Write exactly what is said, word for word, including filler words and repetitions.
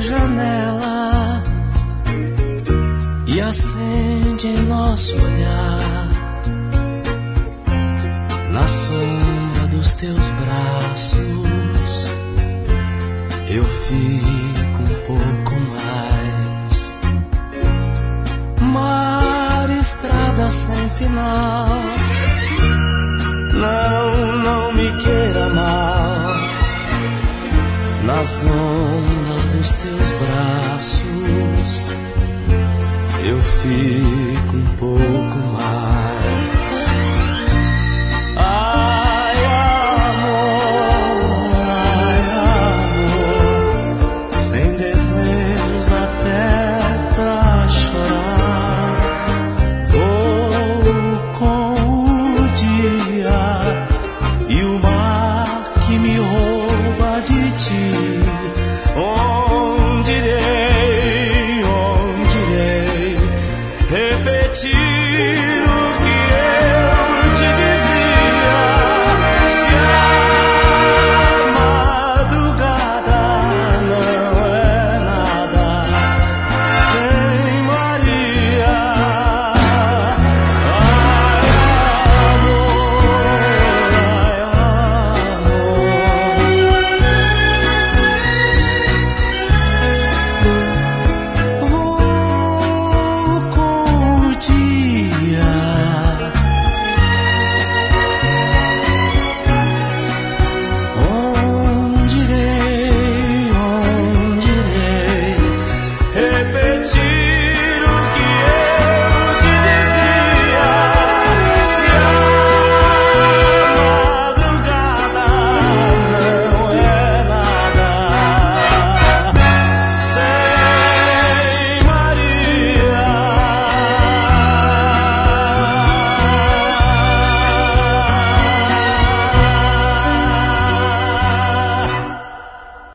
janela e acende em nosso olhar, na sombra dos teus braços, eu fico um pouco mais. Mar, estrada sem final, não, não me queira mal. Nas ondas dos teus braços, eu fico um pouco mais. Ai, amor, ai, amor, sem desejos até pra chorar. Vou com o dia e o mar que me rouba de ti.